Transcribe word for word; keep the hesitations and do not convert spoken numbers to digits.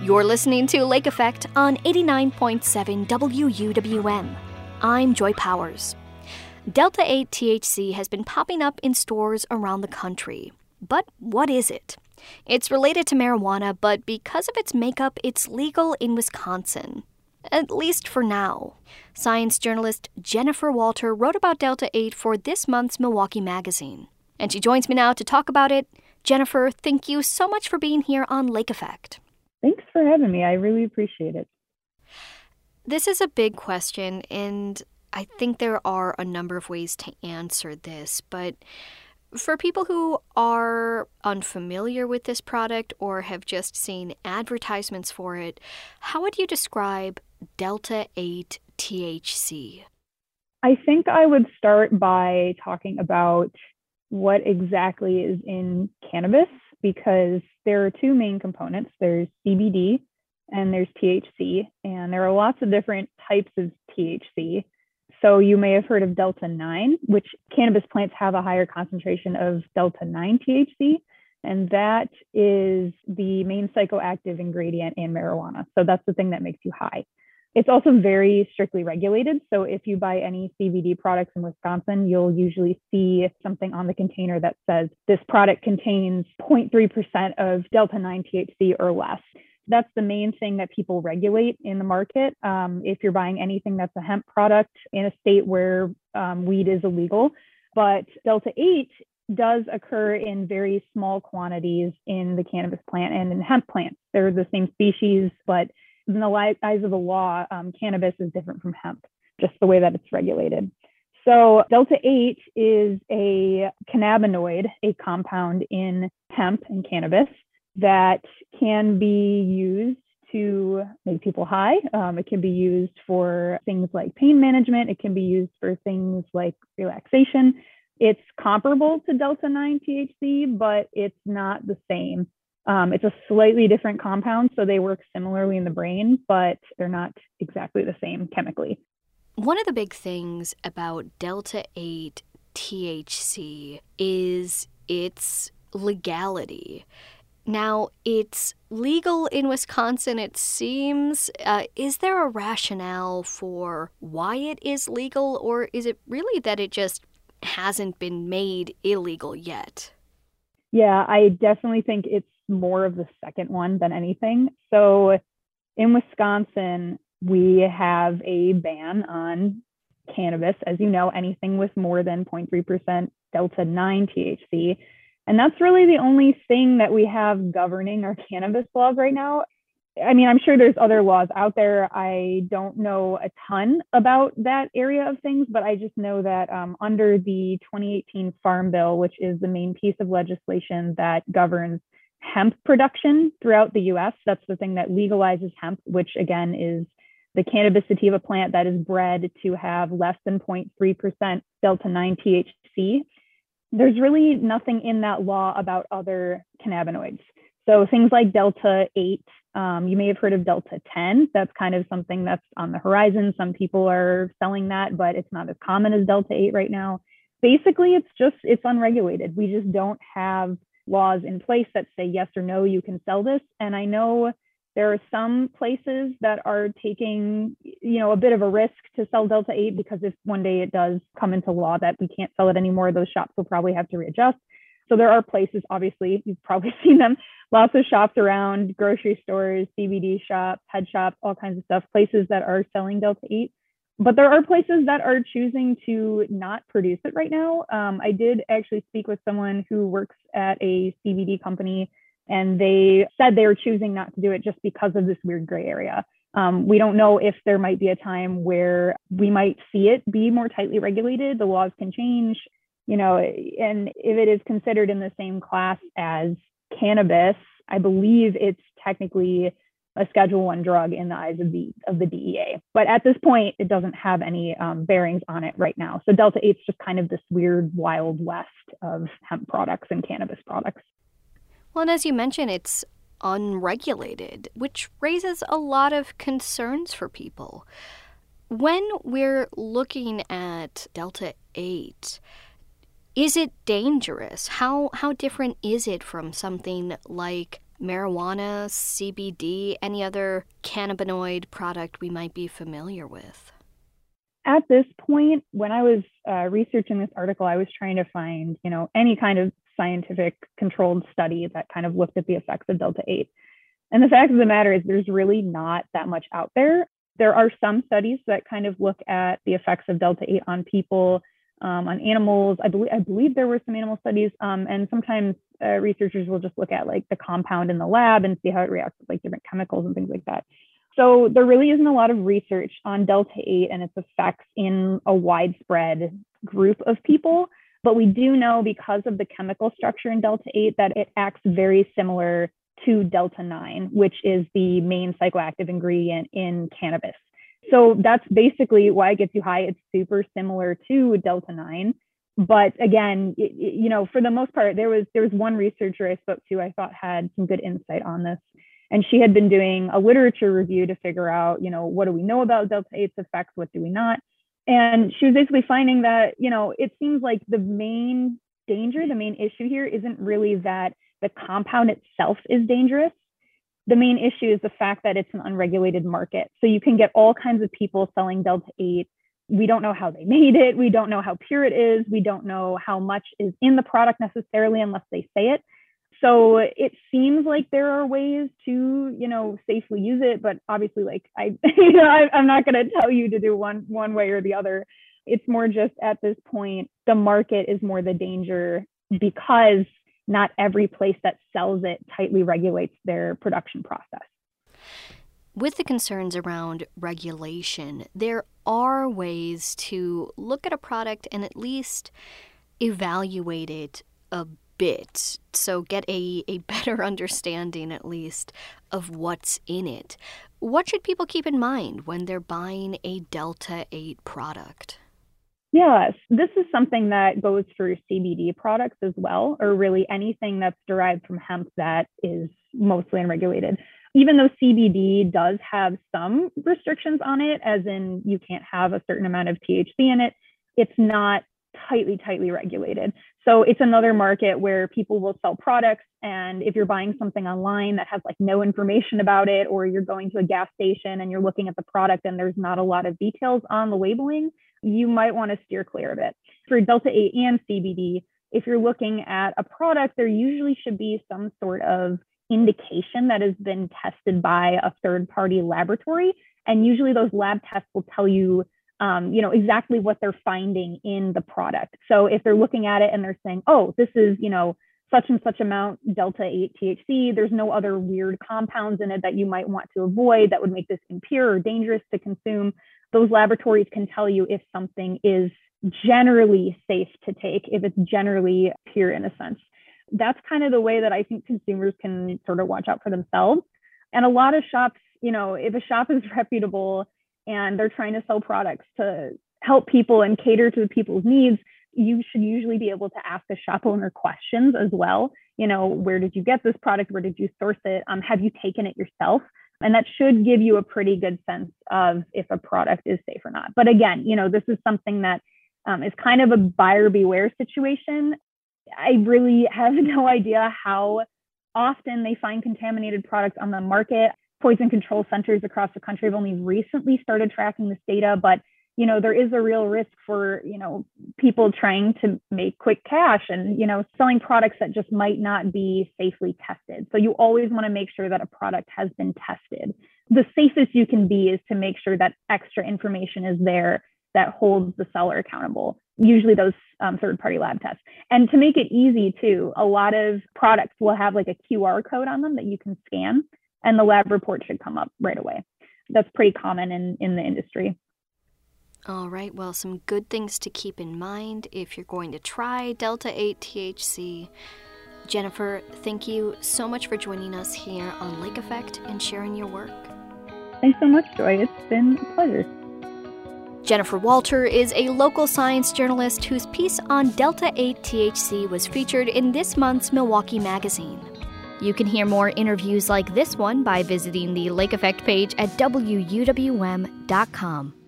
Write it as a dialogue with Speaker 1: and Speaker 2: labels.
Speaker 1: You're listening to Lake Effect on eighty-nine point seven W U W M. I'm Joy Powers. Delta eight T H C has been popping up in stores around the country. But what is it? It's related to marijuana, but because of its makeup, it's legal in Wisconsin. At least for now. Science journalist Jennifer Walter wrote about Delta eight for this month's Milwaukee Magazine. And she joins me now to talk about it. Jennifer, thank you so much for being here on Lake Effect.
Speaker 2: Thanks for having me. I really appreciate it.
Speaker 1: This is a big question, and I think there are a number of ways to answer this, but for people who are unfamiliar with this product or have just seen advertisements for it, how would you describe Delta eight T H C?
Speaker 2: I think I would start by talking about what exactly is in cannabis, because there are two main components. There's C B D and there's T H C, and there are lots of different types of T H C. So you may have heard of Delta nine, which cannabis plants have a higher concentration of Delta nine T H C, and that is the main psychoactive ingredient in marijuana. So that's the thing that makes you high. It's also very strictly regulated. So if you buy any C B D products in Wisconsin, you'll usually see something on the container that says this product contains zero point three percent of Delta nine T H C or less. That's the main thing that people regulate in the market. Um, if you're buying anything that's a hemp product in a state where um, weed is illegal. But Delta eight does occur in very small quantities in the cannabis plant and in hemp plants. They're the same species, but in the eyes of the law, um, cannabis is different from hemp, just the way that it's regulated. So Delta eight is a cannabinoid, a compound in hemp and cannabis that can be used to make people high. Um, it can be used for things like pain management. It can be used for things like relaxation. It's comparable to Delta nine T H C, but it's not the same. Um, it's a slightly different compound, so they work similarly in the brain, but they're not exactly the same chemically.
Speaker 1: One of the big things about Delta eight T H C is its legality. Now, it's legal in Wisconsin, it seems. Uh, is there a rationale for why it is legal, or is it really that it just hasn't been made illegal yet?
Speaker 2: Yeah, I definitely think it's more of the second one than anything. So in Wisconsin, we have a ban on cannabis, as you know, anything with more than zero point three percent Delta nine T H C. And that's really the only thing that we have governing our cannabis laws right now. I mean, I'm sure there's other laws out there. I don't know a ton about that area of things, but I just know that um, under the twenty eighteen Farm Bill, which is the main piece of legislation that governs hemp production throughout the U S, that's the thing that legalizes hemp, which again is the cannabis sativa plant that is bred to have less than zero point three percent Delta nine T H C. There's really nothing in that law about other cannabinoids. So things like Delta eight, um, you may have heard of Delta ten. That's kind of something that's on the horizon. Some people are selling that, but it's not as common as Delta eight right now. Basically, it's just, it's unregulated. We just don't have laws in place that say yes or no, you can sell this. And I know there are some places that are taking, you know, a bit of a risk to sell Delta eight, because if one day it does come into law that we can't sell it anymore, those shops will probably have to readjust. So there are places, obviously, you've probably seen them, lots of shops around, grocery stores, C B D shops, head shops, all kinds of stuff, places that are selling Delta eight. But there are places that are choosing to not produce it right now. Um, I did actually speak with someone who works at a C B D company, and they said they were choosing not to do it just because of this weird gray area. Um, we don't know if there might be a time where we might see it be more tightly regulated. The laws can change, you know, and if it is considered in the same class as cannabis, I believe it's technically a Schedule One drug in the eyes of the of the D E A. But at this point, it doesn't have any um, bearings on it right now. So Delta eight's just kind of this weird wild west of hemp products and cannabis products.
Speaker 1: Well, and as you mentioned, it's unregulated, which raises a lot of concerns for people. When we're looking at Delta eight, is it dangerous? How how different is it from something like marijuana, C B D, any other cannabinoid product we might be familiar with?
Speaker 2: At this point, when I was uh, researching this article, I was trying to find, you know, any kind of scientific controlled study that kind of looked at the effects of Delta eight. And the fact of the matter is there's really not that much out there. There are some studies that kind of look at the effects of Delta eight on people, um, on animals. I believe I believe there were some animal studies, um, and sometimes uh, researchers will just look at like the compound in the lab and see how it reacts with like different chemicals and things like that. So there really isn't a lot of research on Delta eight and its effects in a widespread group of people. But we do know, because of the chemical structure in Delta eight, that it acts very similar to Delta nine, which is the main psychoactive ingredient in cannabis. So that's basically why it gets you high. It's super similar to Delta nine. But again, it, you know, for the most part, there was there was one researcher I spoke to I thought had some good insight on this. And she had been doing a literature review to figure out, you know, what do we know about Delta eight's effects? What do we not? And she was basically finding that, you know, it seems like the main danger, the main issue here isn't really that the compound itself is dangerous. The main issue is the fact that it's an unregulated market. So you can get all kinds of people selling Delta eight. We don't know how they made it. We don't know how pure it is. We don't know how much is in the product necessarily unless they say it. So it seems like there are ways to, you know, safely use it, but obviously, like I, you know, I, I'm not going to tell you to do one one way or the other. It's more just at this point, the market is more the danger because not every place that sells it tightly regulates their production process.
Speaker 1: With the concerns around regulation, there are ways to look at a product and at least evaluate it a bit, so get a, a better understanding at least of what's in it. What should people keep in mind when they're buying a Delta eight product?
Speaker 2: Yes, this is something that goes for C B D products as well, or really anything that's derived from hemp that is mostly unregulated. Even though C B D does have some restrictions on it, as in you can't have a certain amount of T H C in it, it's not tightly, tightly regulated. So it's another market where people will sell products. And if you're buying something online that has like no information about it, or you're going to a gas station and you're looking at the product and there's not a lot of details on the labeling, you might want to steer clear of it. For Delta eight and C B D, if you're looking at a product, there usually should be some sort of indication that has been tested by a third-party laboratory. And usually those lab tests will tell you Um, you know, exactly what they're finding in the product. So if they're looking at it and they're saying, oh, this is, you know, such and such amount Delta eight T H C, there's no other weird compounds in it that you might want to avoid that would make this impure or dangerous to consume, those laboratories can tell you if something is generally safe to take, if it's generally pure in a sense. That's kind of the way that I think consumers can sort of watch out for themselves. And a lot of shops, you know, if a shop is reputable and they're trying to sell products to help people and cater to the people's needs, you should usually be able to ask the shop owner questions as well. You know, where did you get this product? Where did you source it? Um, have you taken it yourself? And that should give you a pretty good sense of if a product is safe or not. But again, you know, this is something that um, is kind of a buyer beware situation. I really have no idea how often they find contaminated products on the market. Poison control centers across the country have only recently started tracking this data, but you know, there is a real risk for, you know, people trying to make quick cash and, you know, selling products that just might not be safely tested. So you always want to make sure that a product has been tested. The safest you can be is to make sure that extra information is there that holds the seller accountable, usually those um, third-party lab tests. And to make it easy too, a lot of products will have like a Q R code on them that you can scan, and the lab report should come up right away. That's pretty common in, in the industry.
Speaker 1: All right, well, some good things to keep in mind if you're going to try Delta eight T H C. Jennifer, thank you so much for joining us here on Lake Effect and sharing your work.
Speaker 2: Thanks so much, Joy. It's been a pleasure.
Speaker 1: Jennifer Walter is a local science journalist whose piece on Delta eight T H C was featured in this month's Milwaukee Magazine. You can hear more interviews like this one by visiting the Lake Effect page at W U W M dot com.